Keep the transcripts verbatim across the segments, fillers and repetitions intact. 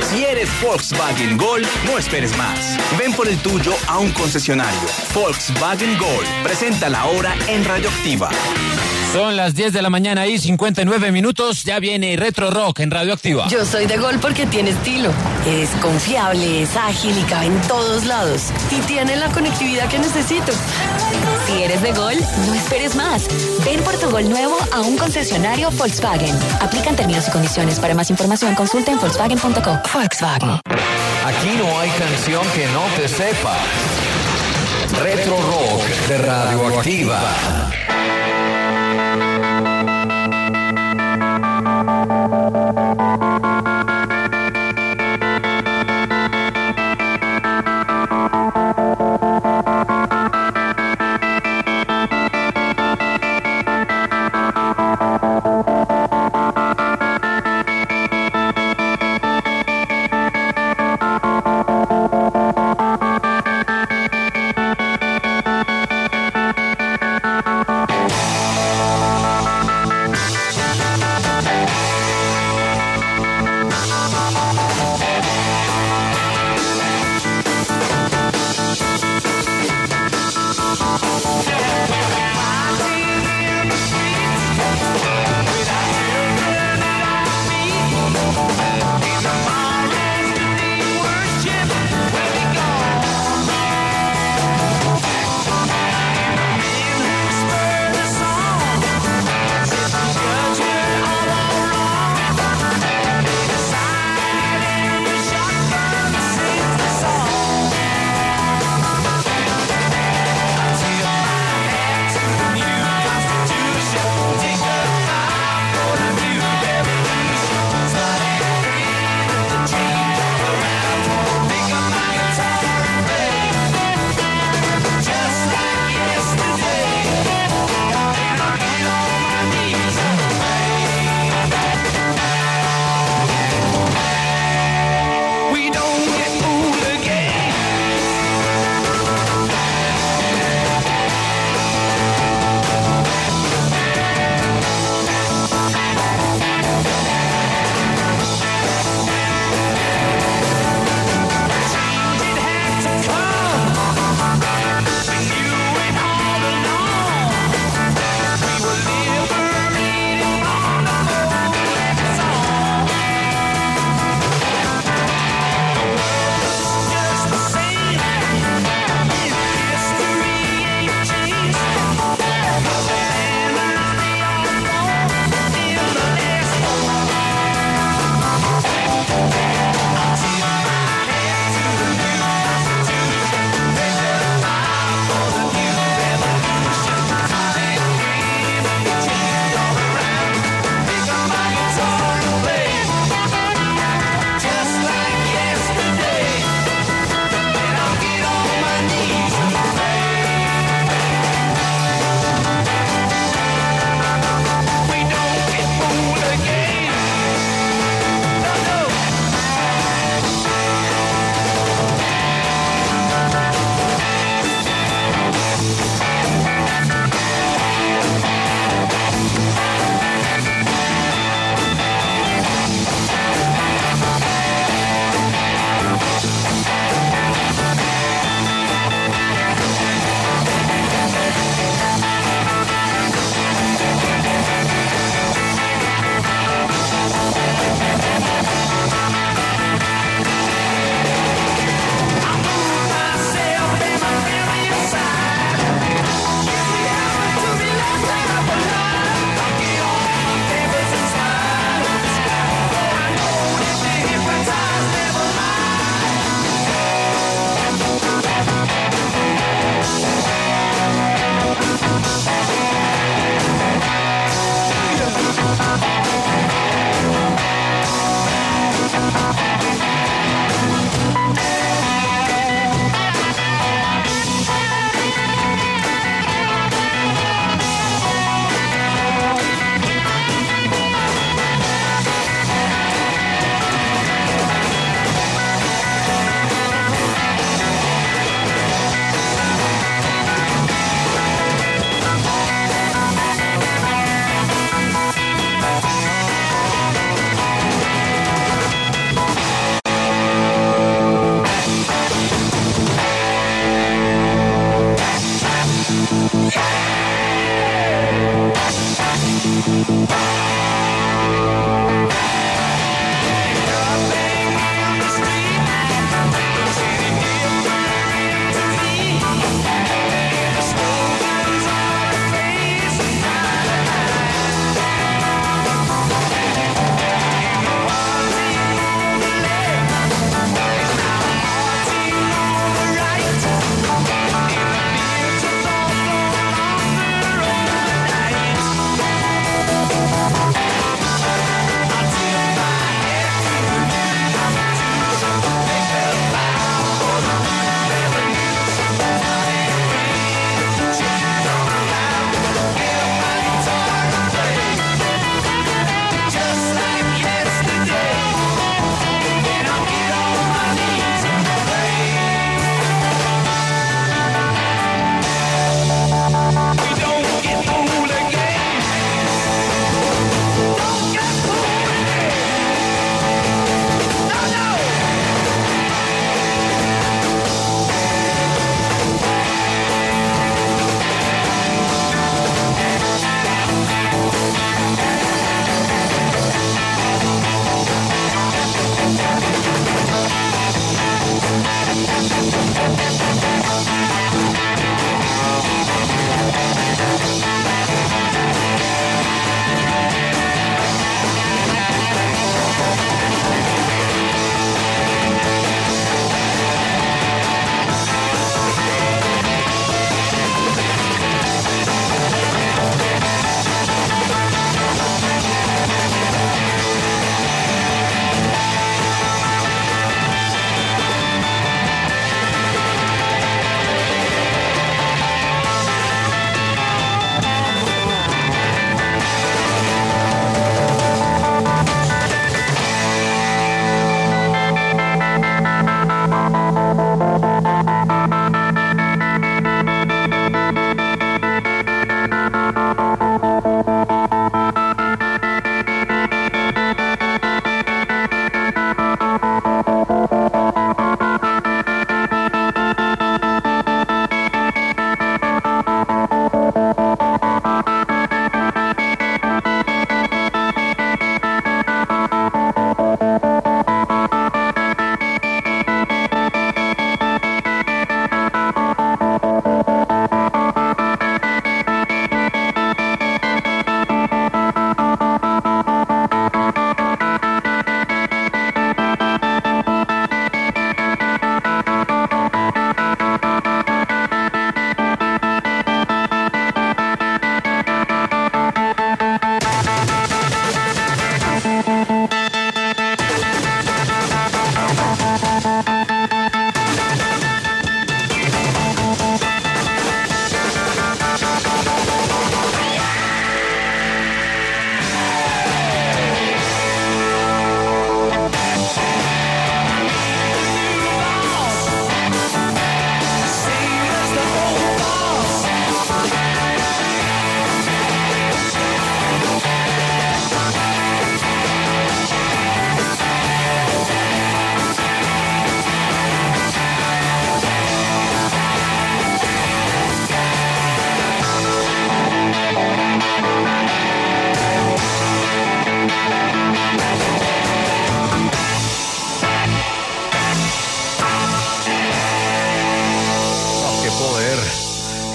Si eres Volkswagen Gol, no esperes más. Ven por el tuyo a un concesionario. Volkswagen Gol. Presenta la hora en Radioactiva. Son las diez de la mañana y cincuenta y nueve minutos. Ya viene Retro Rock en Radioactiva. Yo soy de Gol porque tiene estilo. Es confiable, es ágil y cabe en todos lados. Y tiene la conectividad que necesito. Si eres de Gol, no esperes más. Ven por tu Gol nuevo a un concesionario Volkswagen. Aplican términos y condiciones. Para más información, consulta en volkswagen punto co. Volkswagen. Aquí no hay canción que no te sepas. Retro Rock de Radioactiva.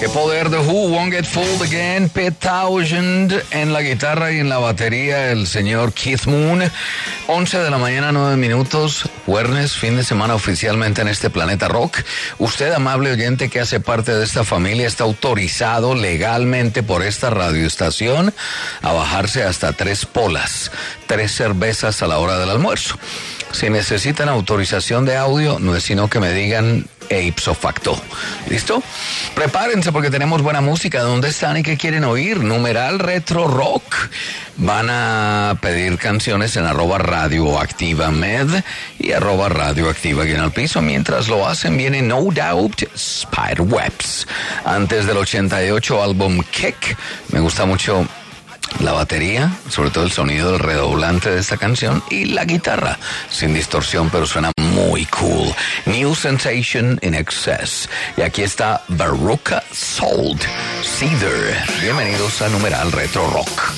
Qué poder de Who, Won't Get Fooled Again, Pete Townshend en la guitarra y en la batería el señor Keith Moon. once de la mañana, nueve minutos, jueves, fin de semana oficialmente en este planeta rock. Usted, amable oyente que hace parte de esta familia, está autorizado legalmente por esta radioestación a bajarse hasta tres polas, tres cervezas a la hora del almuerzo. Si necesitan autorización de audio, no es sino que me digan e ipso facto. ¿Listo? Prepárense porque tenemos buena música. ¿Dónde están y qué quieren oír? Numeral Retro Rock. Van a pedir canciones en arroba radioactiva med y arroba radioactiva guión al piso. Mientras lo hacen, viene No Doubt Spiderwebs. Antes del ochenta y ocho álbum Kick. Me gusta mucho la batería, sobre todo el sonido del redoblante de esta canción, y la guitarra, sin distorsión, pero suena muy cool. New Sensation in Excess. Y aquí está Veruca Salt, Cedar. Bienvenidos a Numeral Retro Rock.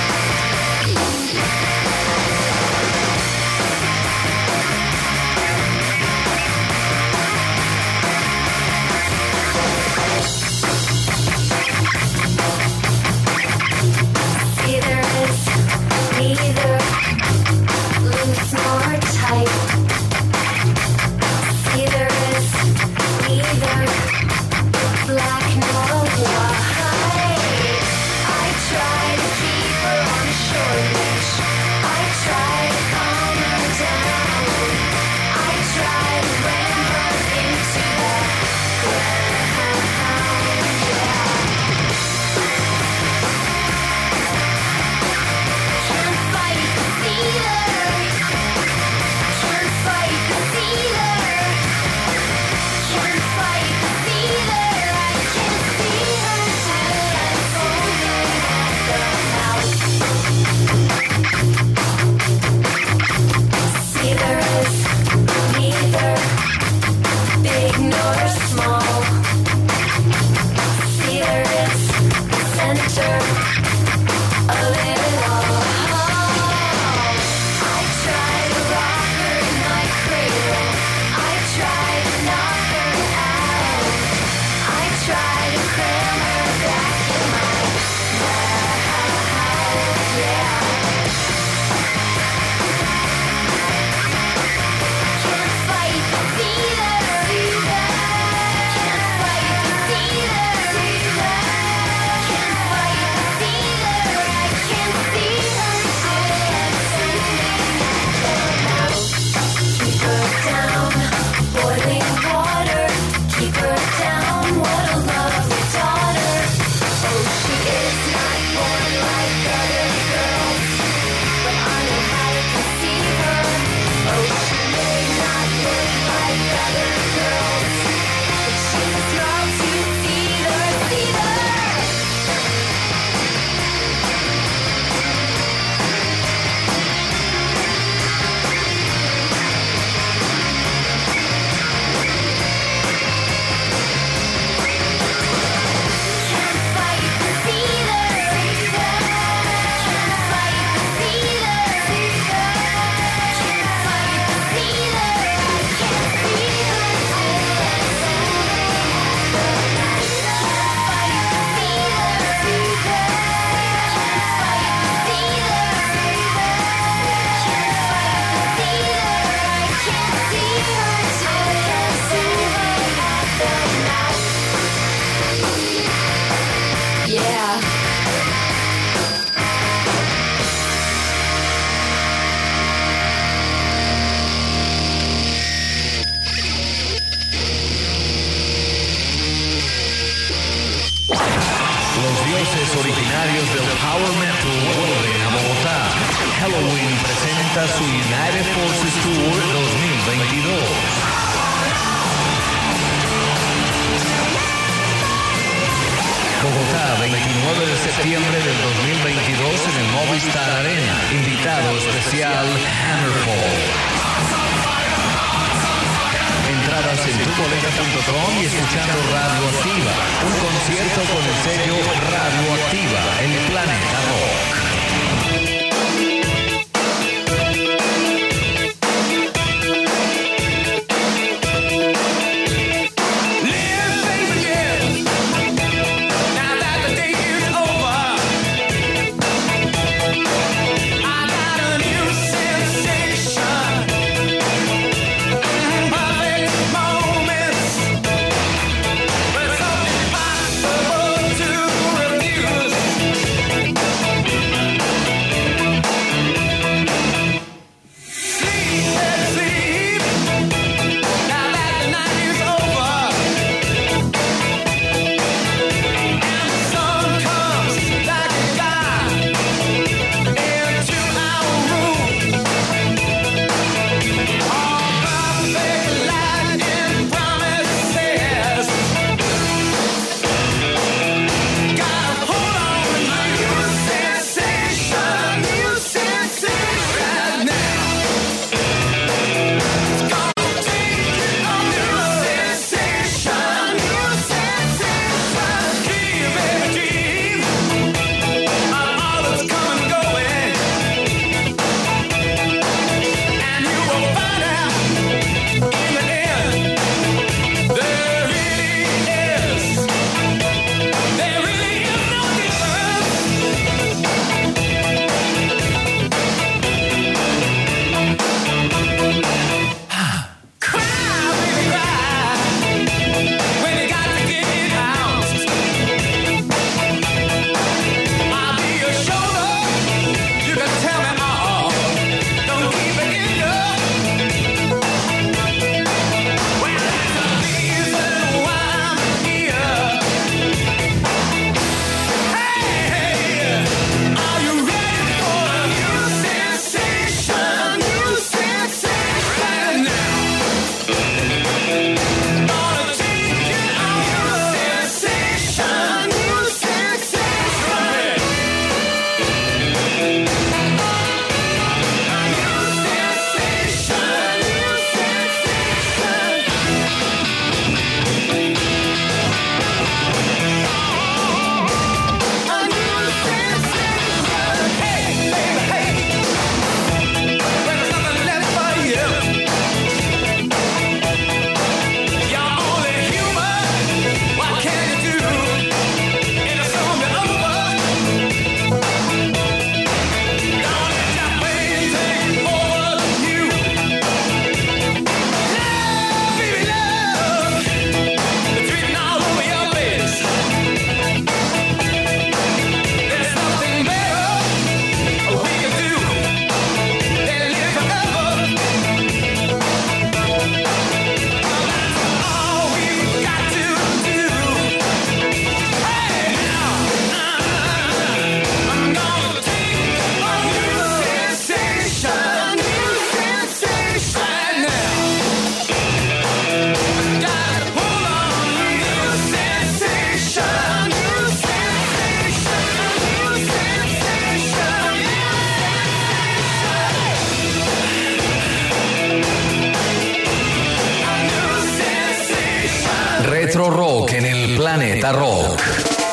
Originarios del Power Metal vuelven a Bogotá. Halloween presenta su United Forces Tour dos mil veintidós. Bogotá, veintinueve de septiembre del dos mil veintidós en el Movistar Arena. Invitado especial Hammerfall. Entradas en tu boleta punto com y escuchando Radioactiva. Un concierto con el sello Radioactiva, el Planeta Rock. Live, baby, yeah. Retro Rock en el Planeta Rock.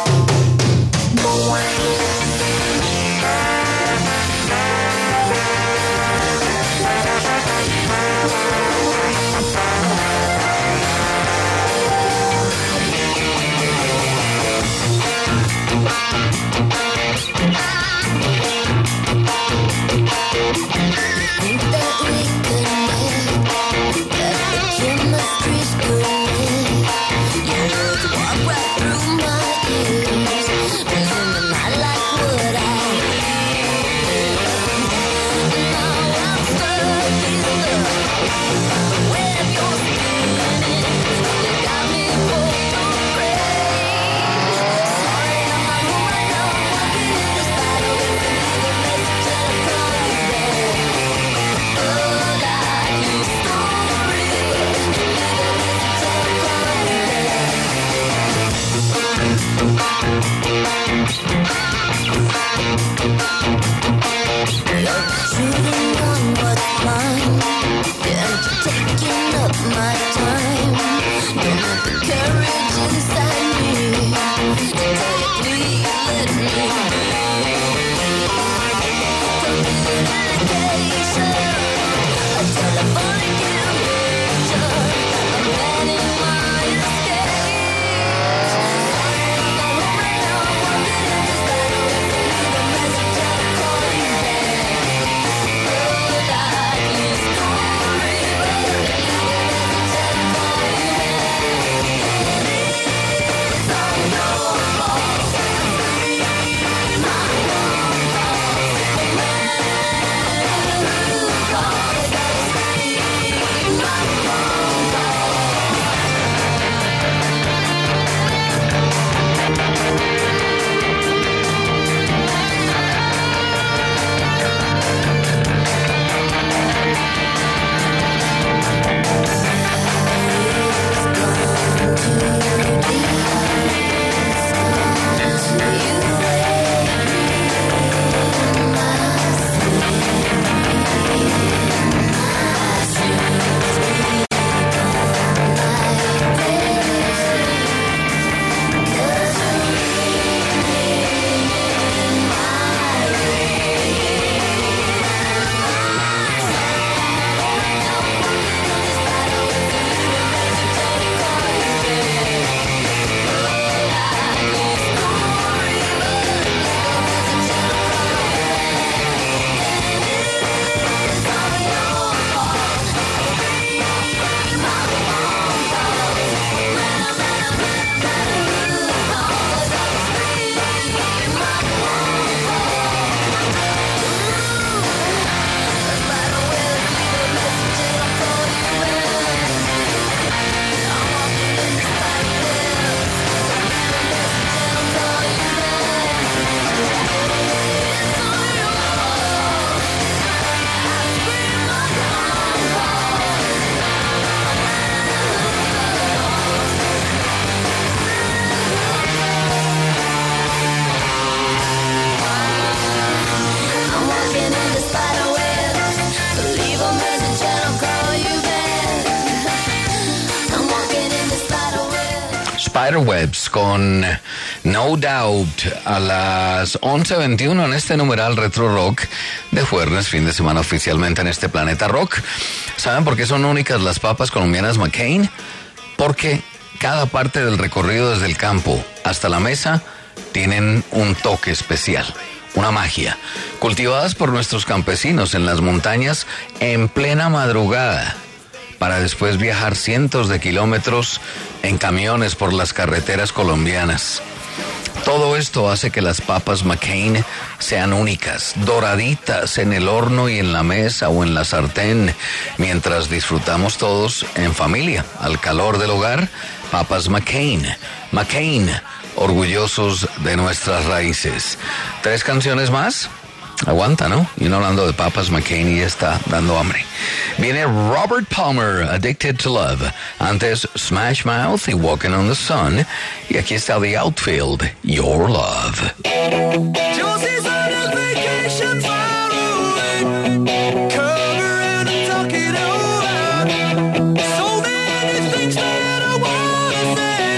Spiderwebs con No Doubt a las once veintiuno en este numeral Retro Rock de jueves, fin de semana oficialmente en este Planeta Rock. ¿Saben por qué son únicas las papas colombianas McCain? Porque cada parte del recorrido desde el campo hasta la mesa tienen un toque especial, una magia. Cultivadas por nuestros campesinos en las montañas en plena madrugada, para después viajar cientos de kilómetros en camiones por las carreteras colombianas. Todo esto hace que las papas McCain sean únicas, doraditas en el horno y en la mesa o en la sartén, mientras disfrutamos todos en familia, al calor del hogar. Papas McCain, McCain, orgullosos de nuestras raíces. Tres canciones más. Aguanta, ¿no? Y no hablando de papas McCain y ya está dando hambre. Viene Robert Palmer, Addicted to Love. Antes Smash Mouth y Walking on the Sun. Y aquí está The Outfield, Your Love. Josie's on a vacation far away. Come around and talk it over. So many things that I wanna say.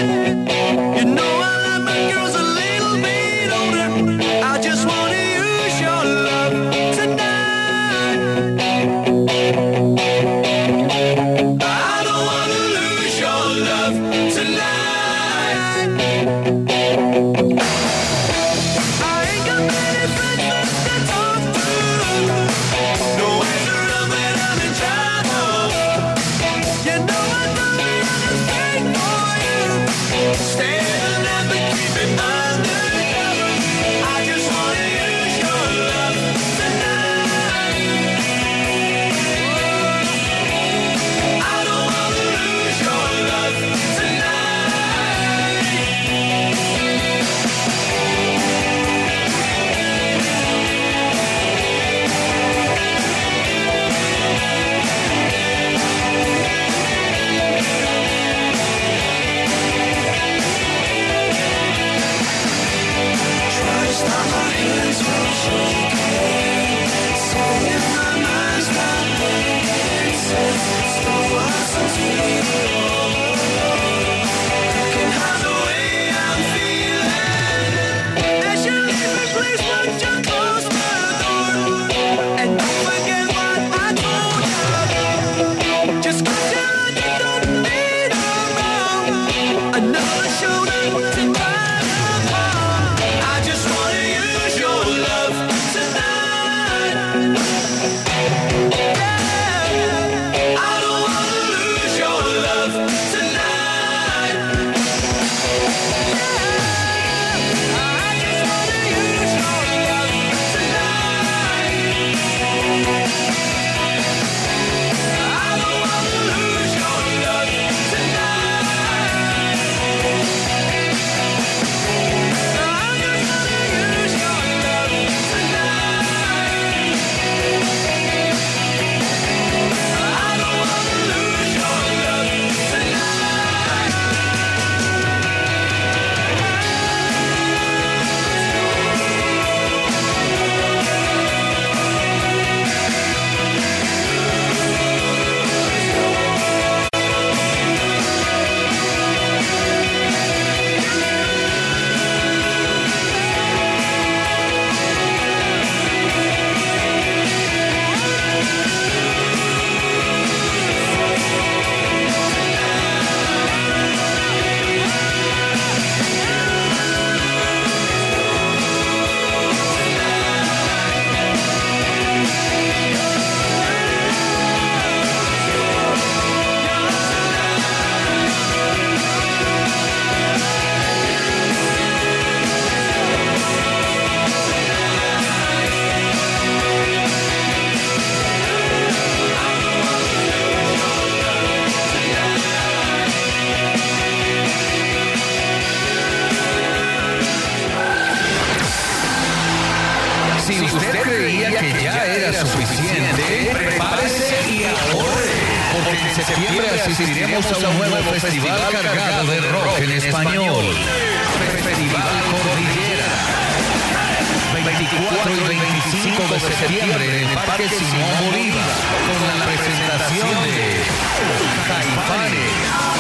asistiremos a un nuevo festival cargado de rock en español. Festival Cordillera. veinticuatro y veinticinco de septiembre en el Parque Simón Bolívar, con la presentación de Caifanes,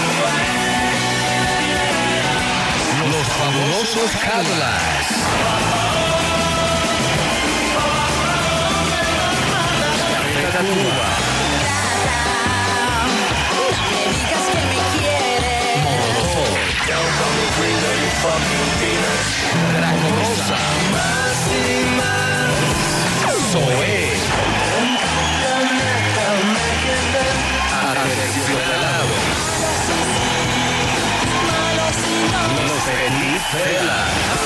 Los Fabulosos Cadillacs, Café Tacuba, Molotov, Draco Rosa, Zoé, Aterciopelado, Los Petit Fela,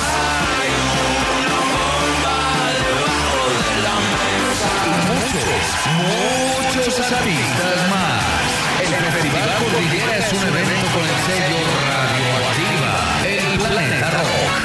y muchos, muchos artistas más. El Festival Cordillera es un evento con el sello Radioactiva, el Planeta Rock.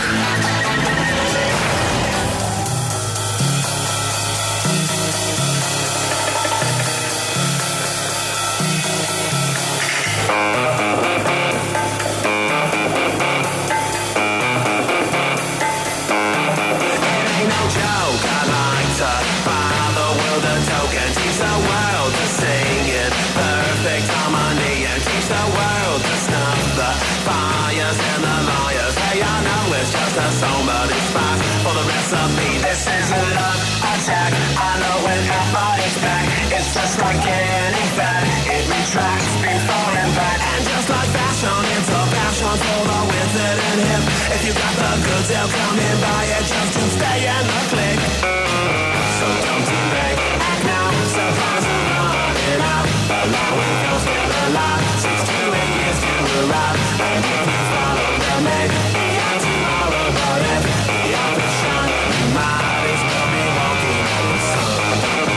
Somebody's spot for the recipe. This is a love attack. I know when the body's back, it's just like any fat. It retracts before and back. And just like fashion, it's a passion for the wicked and hip. If you got the goods, they'll come in by it just to stay in the click. So don't delay, act now, surprise and run it out. Along with those in the line, six to eight years to arrive. And if you follow the man, but if the other shine, you might as well be walking on the sun.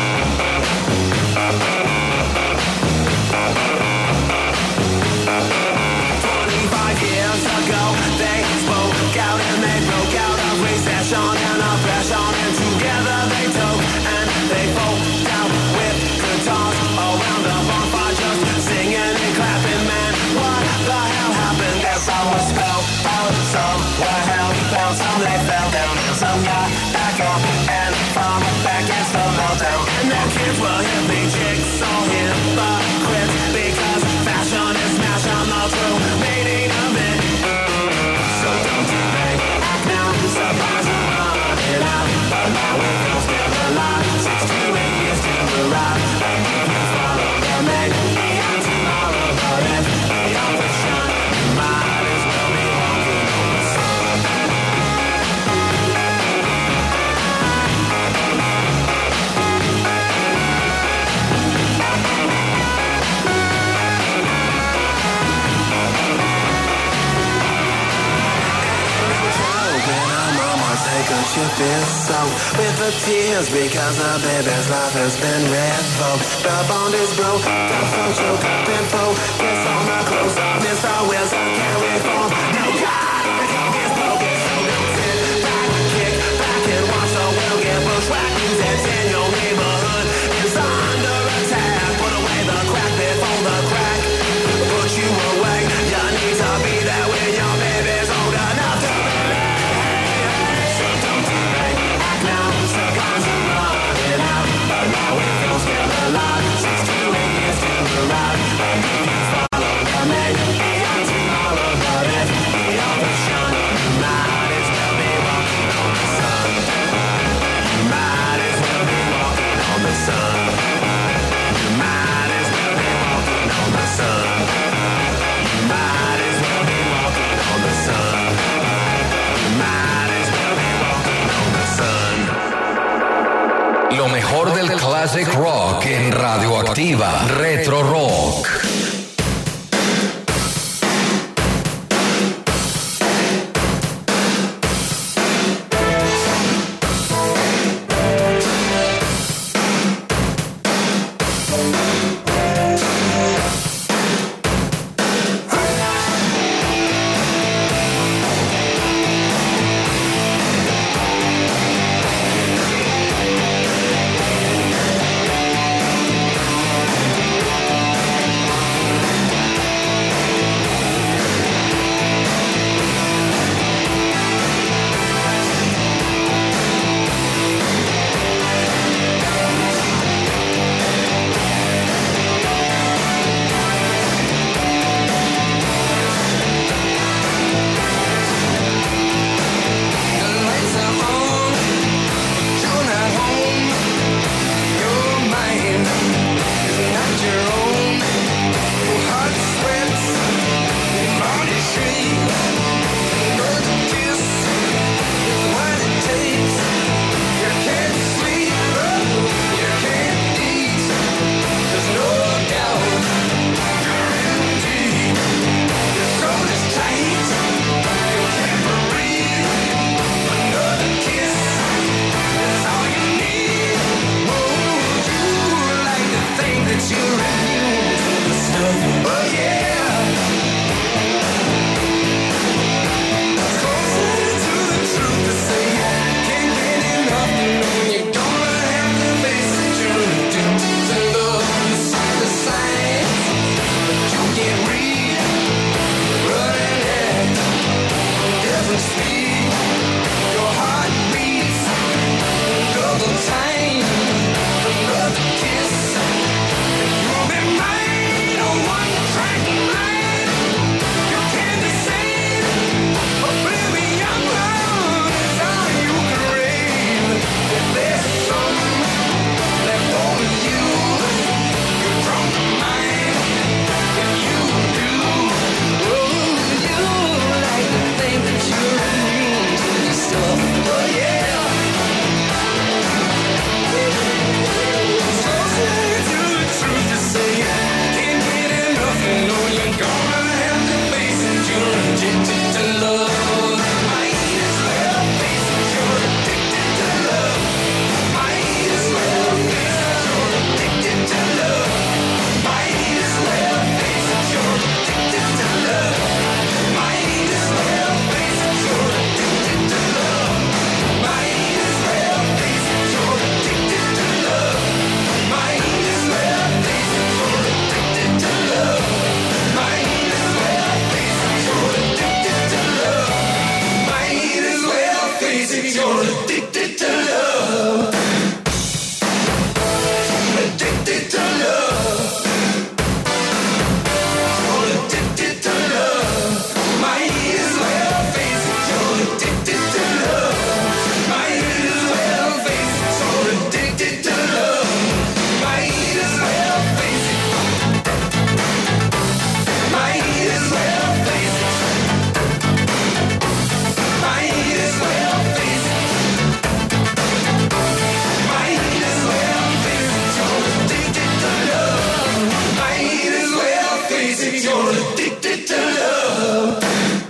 Twenty-five years ago, they spoke out and they broke out of recession and oppression, and together they took and they folk out with guitars around the bonfire, just singing and clapping. Man, what the hell happened? Guess I was spelled out somewhere. Found some they fell down, and some got back up, and from back against the meltdown. And their kids were hippie chicks, all hypocrites, because fashion is smashing the true meaning of it. So don't delay, act now, surprise and run it out. Along with those still alive, six to eight years to arrive. And if you follow the man, beyond tomorrow, but if the other shine, you might as well be walking on the sun. Ship is soaked with the tears because the baby's life has been revoked. The bond is broke, the social content focus on the close up. Mister Wilson can't reform. No God, the clock is broken, so don't sit back, kick back and watch the world get bushwhacked. Music in your neighborhood is under attack. Put away the crack before the crack put you away. You need to be there when your baby's old enough to Lo mejor del classic rock en Radioactiva Retro Rock. face, you're addicted to love.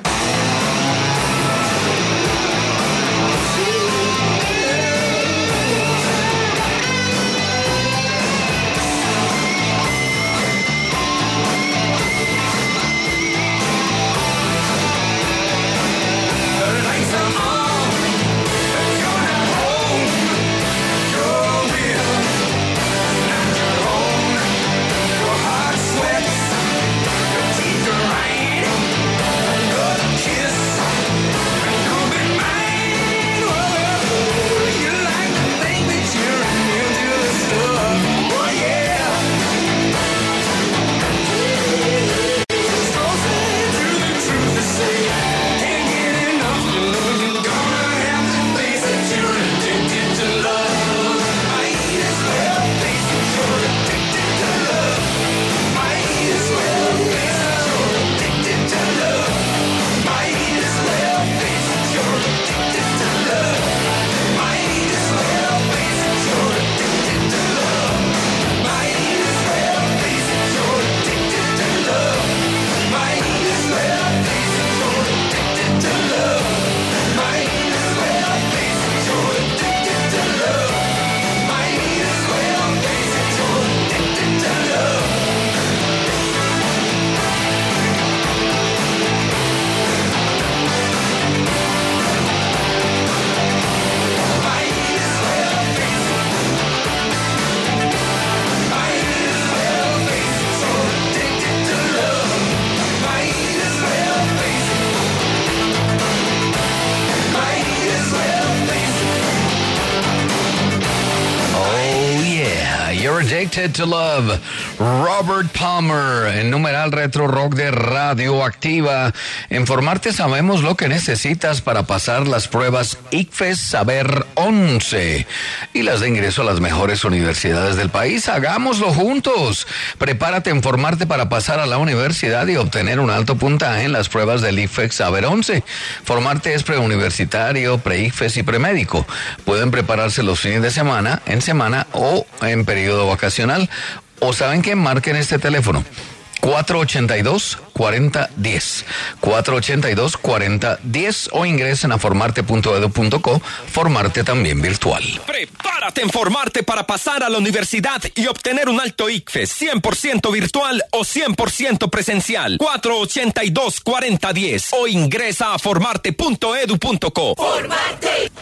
Addicted to Love, Robert Palmer, en numeral Retro Rock de Radioactiva. En Formarte sabemos lo que necesitas para pasar las pruebas I C F E S Saber once y las de ingreso a las mejores universidades del país. Hagámoslo juntos. Prepárate en Formarte para pasar a la universidad y obtener un alto puntaje en las pruebas del I C F E S Saber once. Formarte es preuniversitario, pre-I C F E S y premédico. Pueden prepararse los fines de semana, en semana o en periodo vacacional. O saben que marquen este teléfono cuatro ochenta y dos, cuarenta diez, cuatro ochenta y dos, cuarenta diez o ingresen a formarte punto edu punto co, Formarte también virtual. Prepárate en Formarte para pasar a la universidad y obtener un alto I C F E S cien por ciento virtual o cien por ciento presencial. cuatro ochenta y dos, cuarenta diez o ingresa a formarte punto edu punto co. Formarte.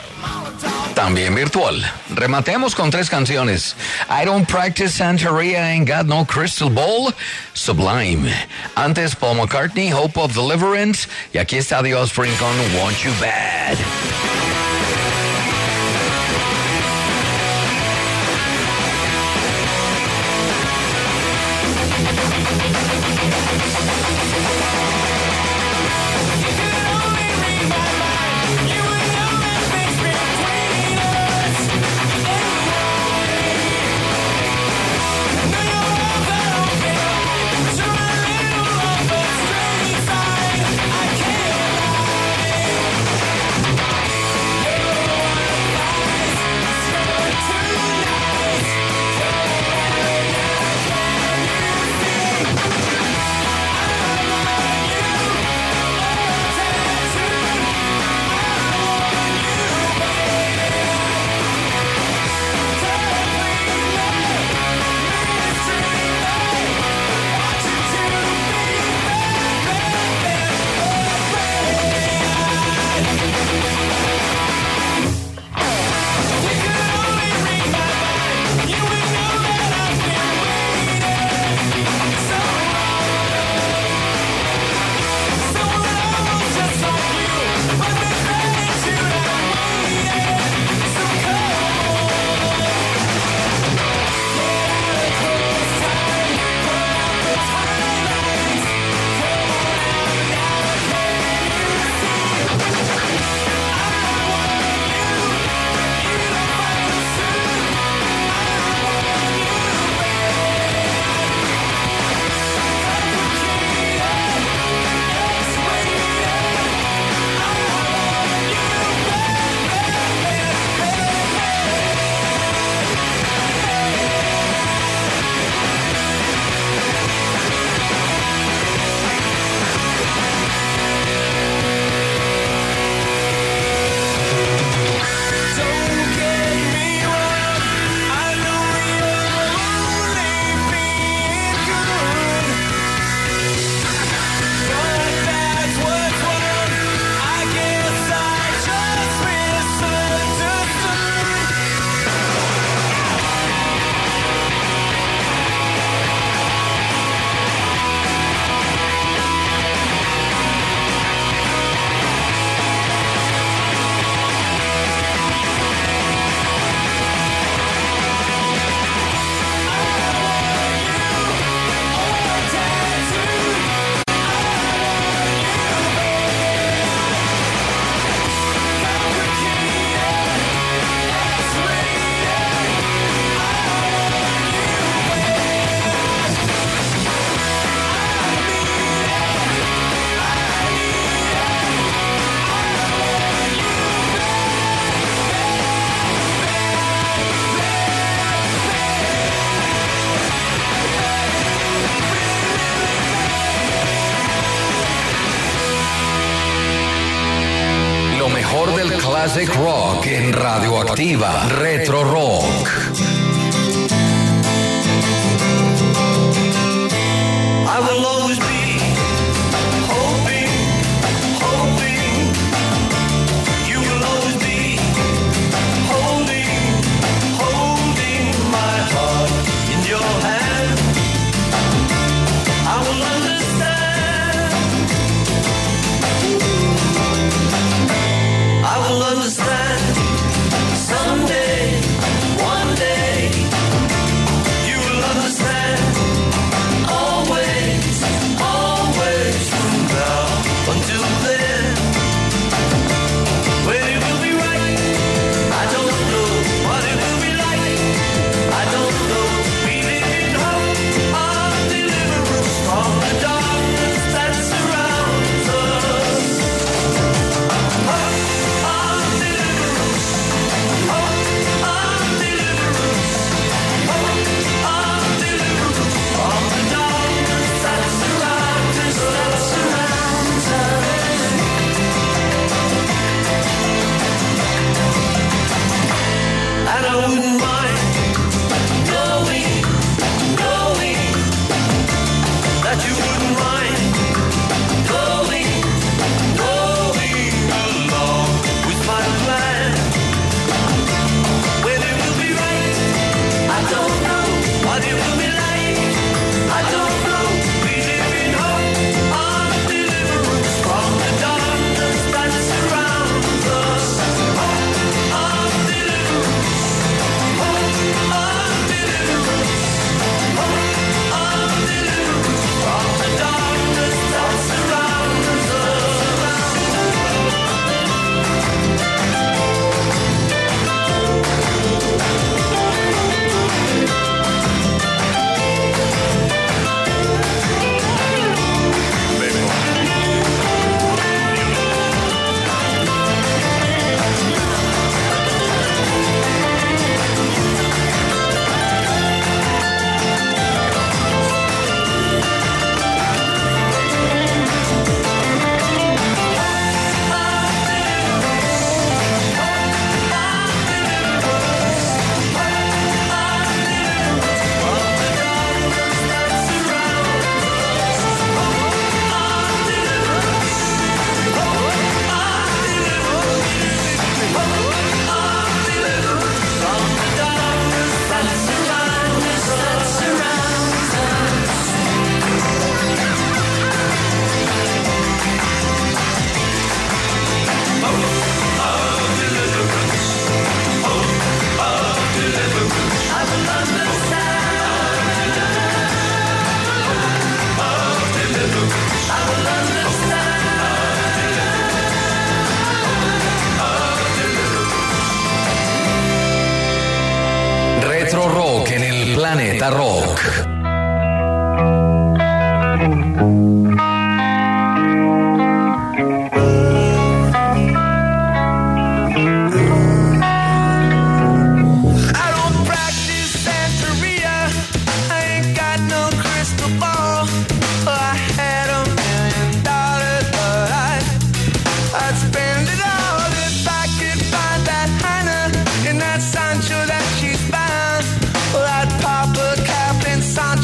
También virtual. Rematemos con tres canciones. I Don't Practice Santeria, Ain't Got No Crystal Ball, Sublime. Antes Paul McCartney, Hope of Deliverance, y aquí está The Offspring con Want You Bad. I can't lie. Classic Rock en Radioactiva. Retro Rock. I will always be hoping, hoping. You will always be holding, holding my heart in your hand. I will understand. I will understand someday, one day. You will understand. Always, always from now until then. When it will be right, I don't know. What it will be like, I don't know. We live in hope of deliverance from the darkness that surrounds us. Hope of deliverance. Hope of deliverance. Hope of deliverance from the darkness that surrounds us. That surrounds us. And I wouldn't mind knowing, knowing that you wouldn't mind going, going along with my plan. When it will be right, I don't know. What it will be like, I don't know. We live in hope of deliverance from the darkness that surrounds us. Hope of deliverance. Hope of deliverance. Hope of deliverance from the darkness that surrounds us. Retro Rock en el Planeta Rock. I don't practice Santeria. I ain't got no crystal ball. I had a million dollars, but I, I'd spend it all if I could find that Hannah in that Sancho that she's found. Well, I'd pop a cap in Sancho.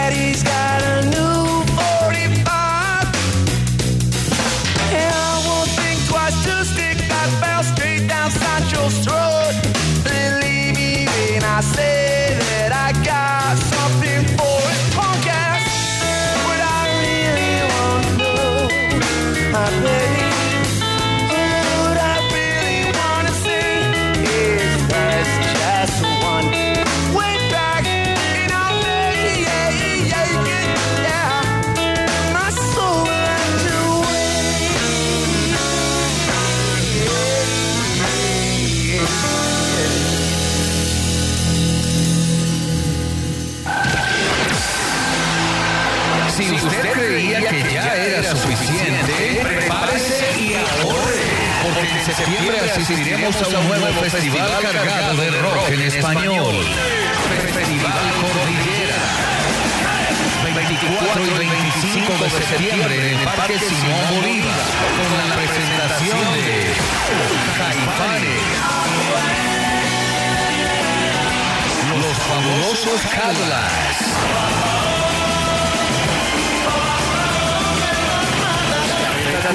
Daddy's got a new forty-five. And I won't think twice to stick that bell straight down Sancho's throat. Believe me when I say that I got something for it. Punk ass, what I really want to know, my baby. What I really want to see is there's just one way back in our day, yeah, yeah, yeah, yeah. My soul and you Si usted creía que ya era suficiente, prepárese y ahorre, porque en septiembre asistiremos a un nuevo festival cargado de rock en español. Festival Cordillera. veinticuatro y veinticinco de septiembre en el Parque Simón Bolívar, con la presentación de Caifanes, Los Fabulosos Cadillacs, Cuba,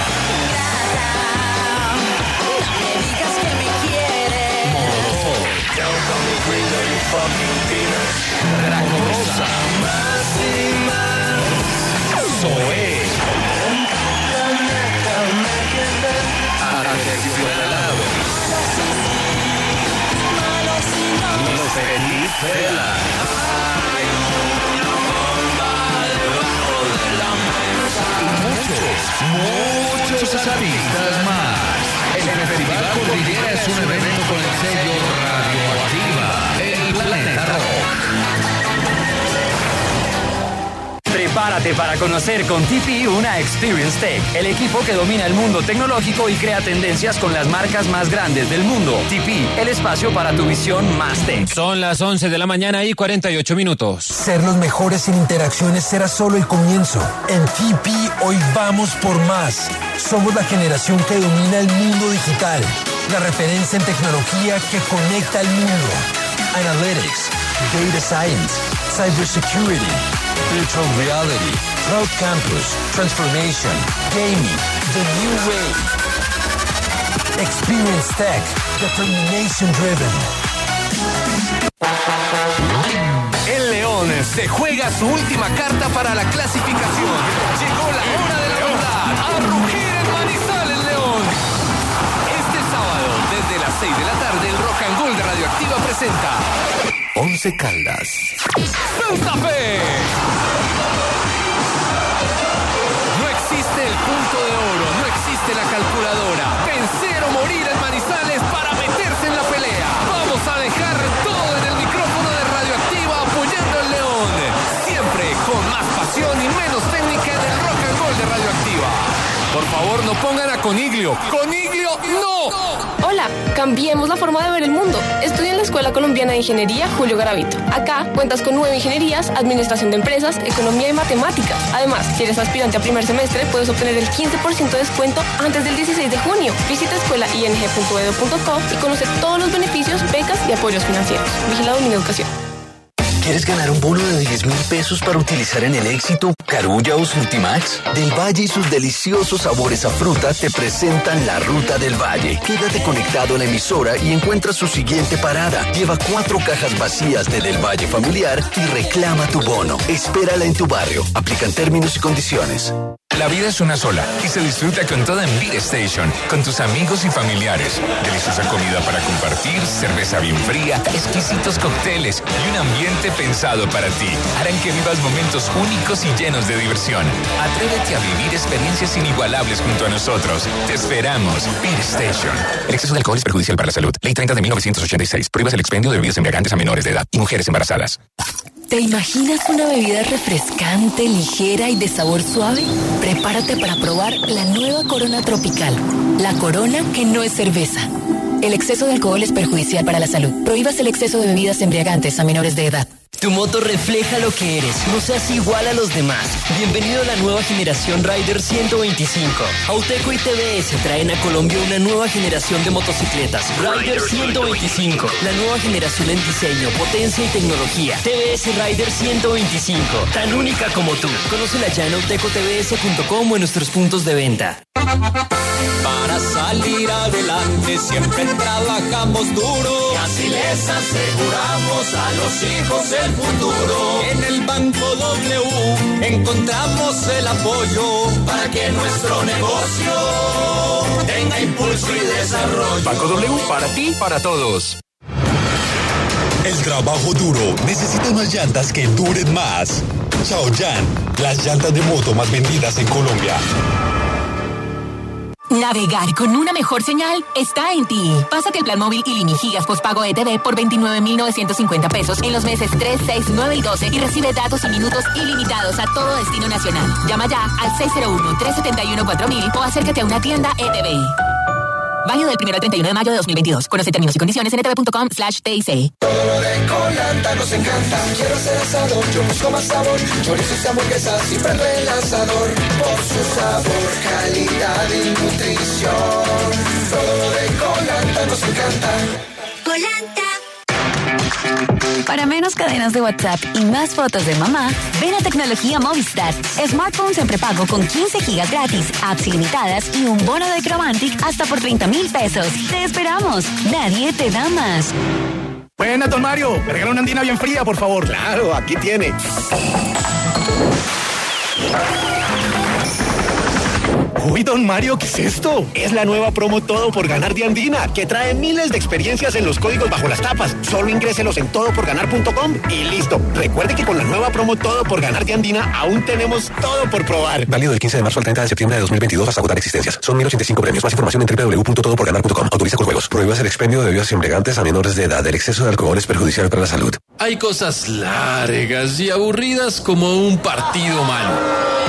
Molotov, Draco Rosa, Zoé, Aterciopelado, Los Petit Fela, muchos artistas más. El Festival Cordillera es un evento con el sello Radioactiva, el Planeta Rock. Prepárate para conocer con T P una Experience Tech, el equipo que domina el mundo tecnológico y crea tendencias con las marcas más grandes del mundo. T P, el espacio para tu visión más tech. Son las once de la mañana y cuarenta y ocho minutos. Ser los mejores en interacciones será solo el comienzo. En T P hoy vamos por más. Somos la generación que domina el mundo digital, la referencia en tecnología que conecta al mundo. Analytics, Data Science, Cybersecurity, Virtual Reality, Cloud Campus, Transformation, Gaming, The New Wave. Experience Tech, Determination Driven. El León se juega su última carta para la clasificación. Llegó la hora de la verdad. A rugir en Manizales, León. Este sábado, desde las seis de la tarde, el Rock and Roll de Radioactiva presenta Once Caldas, Santa Fe. No existe el punto de oro, no existe la calculadora. Vencer o morir en Manizales para meterse en la pelea. Vamos a dejar todo en el micrófono de Radioactiva apoyando al León. Siempre con más pasión y menos técnica en el Rock and Roll de Radioactiva. Por favor, no pongan a Coniglio. ¡Coniglio, no! Hola, cambiemos la forma de ver el mundo. Estudia en la Escuela Colombiana de Ingeniería Julio Garavito. Acá cuentas con nueve ingenierías, administración de empresas, economía y matemáticas. Además, si eres aspirante a primer semestre, puedes obtener el quince por ciento de descuento antes del dieciséis de junio. Visita escuela i n g punto edu punto co y conoce todos los beneficios, becas y apoyos financieros. Vigilado Mineducación. ¿Quieres ganar un bono de diez mil pesos para utilizar en el Éxito, Carulla o Surtimax? Del Valle y sus deliciosos sabores a fruta te presentan la Ruta del Valle. Quédate conectado a la emisora y encuentra su siguiente parada. Lleva cuatro cajas vacías de Del Valle familiar y reclama tu bono. Espérala en tu barrio. Aplican términos y condiciones. La vida es una sola y se disfruta con toda en Beat Station, con tus amigos y familiares. Deliciosa comida para compartir, cerveza bien fría, exquisitos cócteles y un ambiente pensado para ti. Harán que vivas momentos únicos y llenos de diversión. Atrévete a vivir experiencias inigualables junto a nosotros. Te esperamos. Beat Station. El exceso de alcohol es perjudicial para la salud. Ley treinta de mil novecientos ochenta y seis. Prohíbas el expendio de bebidas embriagantes a menores de edad y mujeres embarazadas. ¿Te imaginas una bebida refrescante, ligera y de sabor suave? Prepárate para probar la nueva Corona Tropical. La Corona que no es cerveza. El exceso de alcohol es perjudicial para la salud. Prohíbas el exceso de bebidas embriagantes a menores de edad. Tu moto refleja lo que eres, no seas igual a los demás. Bienvenido a la nueva generación Rider ciento veinticinco. Auteco y T V S traen a Colombia una nueva generación de motocicletas. Rider ciento veinticinco, la nueva generación en diseño, potencia y tecnología. T V S Rider ciento veinticinco, tan única como tú. Conócela ya en auteco t v s punto com o en nuestros puntos de venta. Para salir adelante siempre trabajamos duro y así les aseguramos a los hijos el futuro. En el Banco W encontramos el apoyo para que nuestro negocio tenga impulso y desarrollo. Banco W, para ti, para todos. El trabajo duro necesita unas llantas que duren más. Chaoyan, las llantas de moto más vendidas en Colombia. Navegar con una mejor señal está en ti. Pásate el plan móvil Ilimi Gigas postpago E T V por veintinueve mil novecientos cincuenta pesos en los meses tres, seis, nueve y doce y recibe datos y minutos ilimitados a todo destino nacional. Llama ya al seis cero uno, tres siete uno, cuatro mil o acércate a una tienda E T V. Válido del primero al treinta y uno de mayo de dos mil veintidós. Conoce términos y condiciones en e t v punto com slash T I C. Todo lo de Colanta nos encanta. Quiero hacer asado, yo busco más sabor. Chorizos y hamburguesas, siempre el asador. Por su sabor, calidad y nutrición. Todo lo de Colanta nos encanta. Colanta. Para menos cadenas de WhatsApp y más fotos de mamá, ven a Tecnología Movistar. Smartphones en prepago con quince gigas gratis, apps ilimitadas y un bono de Cromantic hasta por treinta mil pesos. ¡Te esperamos! Nadie te da más. Buena, don Mario. Me regala una andina bien fría, por favor. Claro, aquí tiene. Uy, don Mario, ¿qué es esto? Es la nueva promo Todo por Ganar de Andina, que trae miles de experiencias en los códigos bajo las tapas. Solo ingréselos en todo por ganar punto com y listo. Recuerde que con la nueva promo Todo por Ganar de Andina aún tenemos todo por probar. Válido del quince de marzo al treinta de septiembre de dos mil veintidós hasta agotar existencias. Son mil ochenta y cinco premios. Más información en doble u doble u doble u punto todo por ganar punto com. Autoriza con juegos. Prohíbas el expendio de bebidas embriagantes a menores de edad. El exceso de alcohol es perjudicial para la salud. Hay cosas largas y aburridas como un partido malo.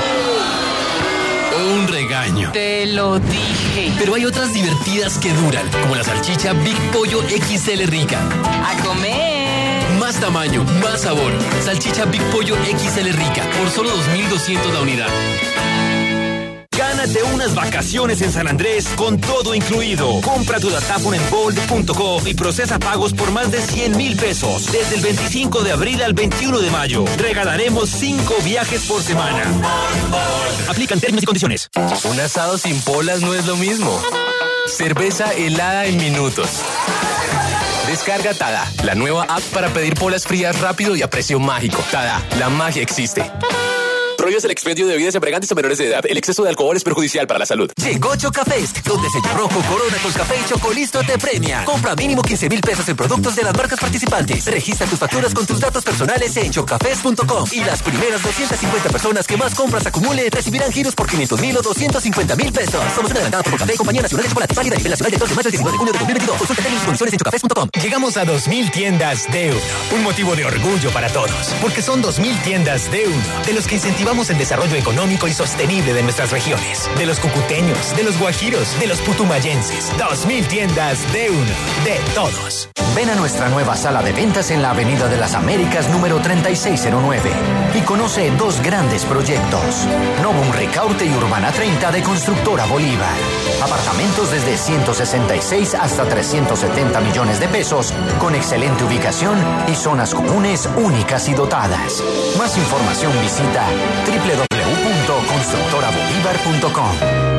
Un regaño. Te lo dije. Pero hay otras divertidas que duran, como la salchicha Big Pollo X L Rica. ¡A comer! Más tamaño, más sabor. Salchicha Big Pollo X L Rica, por solo dos mil doscientos la unidad. Gánate unas vacaciones en San Andrés con todo incluido. Compra tu datáfono en bold punto co y procesa pagos por más de cien mil pesos. Desde el veinticinco de abril al veintiuno de mayo. Regalaremos cinco viajes por semana. Aplican términos y condiciones. Un asado sin polas no es lo mismo. Cerveza helada en minutos. Descarga Tada, la nueva app para pedir polas frías rápido y a precio mágico. Tada, la magia existe. Prohíbes el expendio de bebidas embriagantes a menores de edad. El exceso de alcohol es perjudicial para la salud. Llegó Chocafest, donde Sello Rojo, Corona, Café y Chocolisto te premian. Compra mínimo quince mil pesos en productos de las marcas participantes. Registra tus facturas con tus datos personales en chocafest punto com. Y las primeras doscientas cincuenta personas que más compras acumule recibirán giros por quinientos mil o doscientos cincuenta mil pesos. Somos una adelantada por Café, Compañía Nacional de Chocolate. Válida a nivel nacional del dos de mayo al diecinueve de junio de dos mil veintidós. Consulta términos y condiciones en chocafest punto com. Llegamos a dos mil tiendas de uno. Un motivo de orgullo para todos. Porque son dos mil tiendas de uno. De los que incentivamos el desarrollo económico económico y sostenible de nuestras regiones, de los cucuteños, de los guajiros, de los putumayenses. Dos mil tiendas de uno, de todos. Ven a nuestra nueva sala de ventas en la Avenida de las Américas número treinta y seis cero nueve y conoce dos grandes proyectos. Novum Ricaurte y Urbana treinta de Constructora Bolívar. Apartamentos desde ciento sesenta y seis hasta trescientos setenta millones de pesos, con excelente ubicación y zonas comunes únicas y dotadas. Más información visita doble u doble u doble u punto constructora bolívar punto com.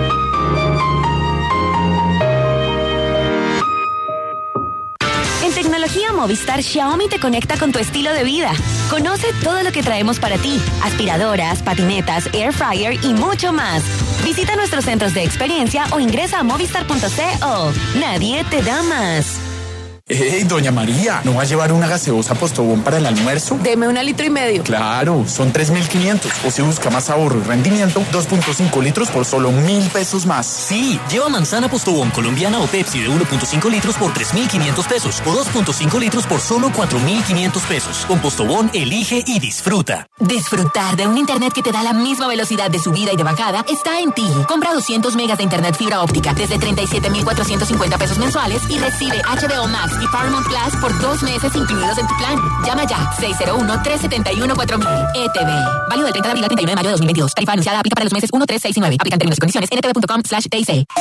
En Tecnología Movistar, Xiaomi te conecta con tu estilo de vida. Conoce todo lo que traemos para ti: aspiradoras, patinetas, air fryer y mucho más. Visita nuestros centros de experiencia o ingresa a movistar punto co. Nadie te da más. Hey, doña María, ¿no va a llevar una gaseosa Postobón para el almuerzo? Deme una litro y medio. Claro, son tres mil quinientos. O si busca más ahorro y rendimiento, dos punto cinco litros por solo mil pesos más. Sí, lleva manzana Postobón colombiana o Pepsi de uno punto cinco litros por tres mil quinientos pesos o dos punto cinco litros por solo cuatro mil quinientos pesos. Con Postobón, elige y disfruta. Disfrutar de un internet que te da la misma velocidad de subida y de bajada está en ti. Compra doscientos megas de internet fibra óptica desde treinta y siete mil cuatrocientos cincuenta pesos mensuales y recibe H B O Max y Paramount Plus por dos meses incluidos en tu plan. Llama ya, seis cero uno, tres siete uno, cuatro mil. E T V. Válido del treinta de abril al treinta y uno de mayo de dos mil veintidós. Tarifa anunciada aplica para los meses uno, tres, seis y nueve. Aplican términos y condiciones en n t v punto com slash t i c.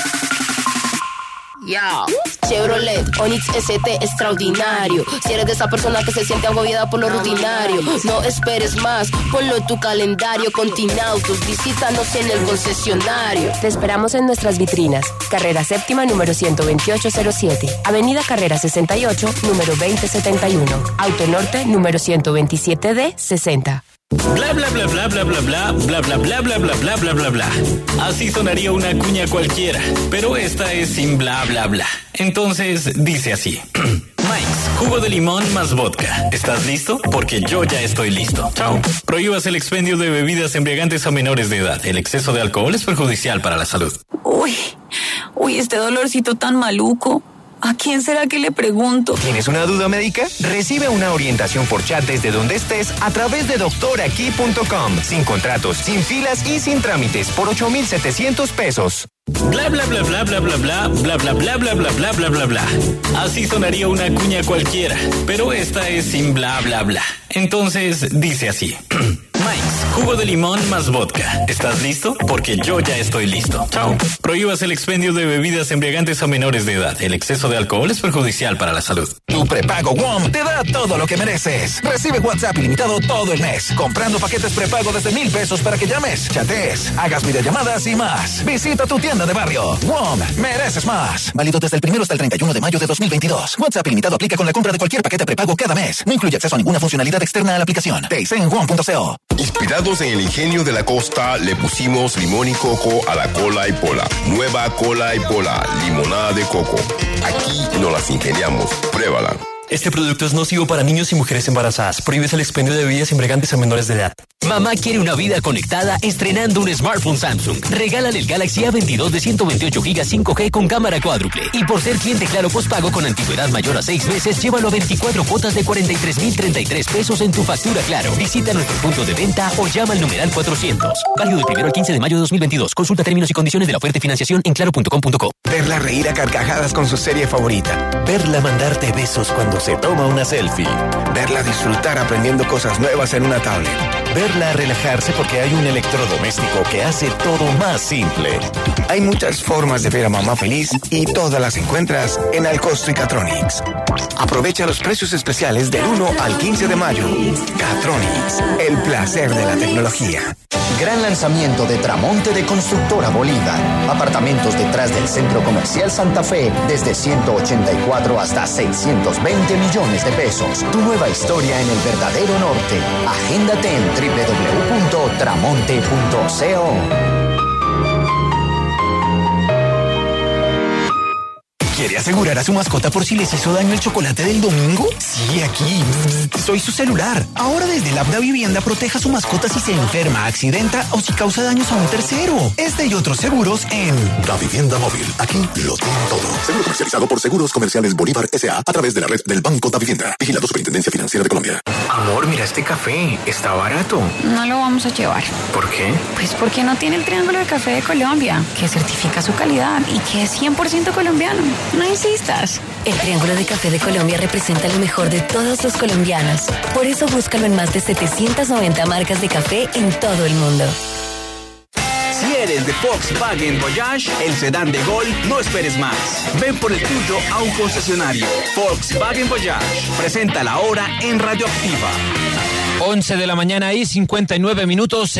Ya, Chevrolet Onix S T extraordinario. Si eres de esa persona que se siente agobiada por lo rutinario, no esperes más, ponlo en tu calendario. Continautos, visítanos en el concesionario. Te esperamos en nuestras vitrinas. Carrera Séptima, número ciento veintiocho cero siete. Avenida Carrera sesenta y ocho, número veinte setenta y uno. Auto Norte, número ciento veintisiete D sesenta. Bla bla bla bla bla bla bla bla bla bla bla bla bla bla bla bla. Así sonaría una cuña cualquiera, pero esta es sin bla bla bla. Entonces dice así: Mike's, jugo de limón más vodka. ¿Estás listo? Porque yo ya estoy listo. Chao. Prohíbas el expendio de bebidas embriagantes a menores de edad. El exceso de alcohol es perjudicial para la salud. Uy, uy, este dolorcito tan maluco. ¿A quién será que le pregunto? ¿Tienes una duda médica? Recibe una orientación por chat desde donde estés a través de doctor aquí punto com. Sin contratos, sin filas y sin trámites por ocho mil setecientos pesos. Bla bla bla bla bla bla bla bla bla bla bla bla bla bla bla bla. Así sonaría una cuña cualquiera, pero esta es sin bla bla bla. Entonces dice así: Mike's, jugo de limón más vodka. ¿Estás listo? Porque yo ya estoy listo. Chao. Prohíbas el expendio de bebidas embriagantes a menores de edad. El exceso de alcohol es perjudicial para la salud. Tu prepago WOM te da todo lo que mereces. Recibe WhatsApp ilimitado todo el mes, comprando paquetes prepago desde mil pesos para que llames, chatees, hagas videollamadas y más. Visita tu tienda de barrio. WOM, mereces más. Válido desde el primero hasta el treinta y uno de mayo de dos mil veintidós. WhatsApp ilimitado aplica con la compra de cualquier paquete prepago cada mes. No incluye acceso a ninguna funcionalidad externa a la aplicación. Te hice en WOM punto co. Inspirados en el ingenio de la costa, le pusimos limón y coco a la cola y pola. Nueva cola y pola, limonada de coco. Aquí nos las ingeniamos. Pruébala. Este producto es nocivo para niños y mujeres embarazadas. Prohíbes el expendio de bebidas embriagantes a menores de edad. Mamá quiere una vida conectada estrenando un smartphone Samsung. Regálale el Galaxy A veintidós de ciento veintiocho gigas cinco G con cámara cuádruple. Y por ser cliente Claro postpago con antigüedad mayor a seis meses, llévalo a veinticuatro cuotas de cuarenta y tres mil treinta y tres pesos en tu factura Claro. Visita nuestro punto de venta o llama al numeral cuatrocientos. Válido del primero al quince de mayo de dos mil veintidós. Consulta términos y condiciones de la oferta y financiación en claro punto com punto co. Verla reír a carcajadas con su serie favorita. Verla mandarte besos cuando se toma una selfie. Verla disfrutar aprendiendo cosas nuevas en una tablet. Verla relajarse porque hay un electrodoméstico que hace todo más simple. Hay muchas formas de ver a mamá feliz y todas las encuentras en Alcosto y Catronics. Aprovecha los precios especiales del uno al quince de mayo. Catronics, el placer de la tecnología. Gran lanzamiento de Tramonte de Constructora Bolívar. Apartamentos detrás del Centro Comercial Santa Fe desde ciento ochenta y cuatro hasta seiscientos veinte millones de pesos. Tu nueva historia en el verdadero norte. Agéndate en doble u doble u doble u punto tramonte punto co. ¿Quiere asegurar a su mascota por si les hizo daño el chocolate del domingo? Sí, aquí. Soy su celular. Ahora desde el app Da Vivienda proteja a su mascota si se enferma, accidenta o si causa daños a un tercero. Este y otros seguros en Da Vivienda Móvil. Aquí lo tienen todo. Seguro comercializado por Seguros Comerciales Bolívar S A a través de la red del Banco Da Vivienda. Vigilado Superintendencia Financiera de Colombia. Amor, mira este café. Está barato. No lo vamos a llevar. ¿Por qué? Pues porque no tiene el triángulo de café de Colombia, que certifica su calidad y que es cien por ciento colombiano. No insistas. El Triángulo de Café de Colombia representa lo mejor de todos los colombianos. Por eso búscalo en más de setecientas noventa marcas de café en todo el mundo. Si eres de Volkswagen Voyage, el sedán de Gol, no esperes más. Ven por el tuyo a un concesionario. Volkswagen Voyage. Presenta la hora en Radioactiva. once de la mañana y cincuenta y nueve minutos.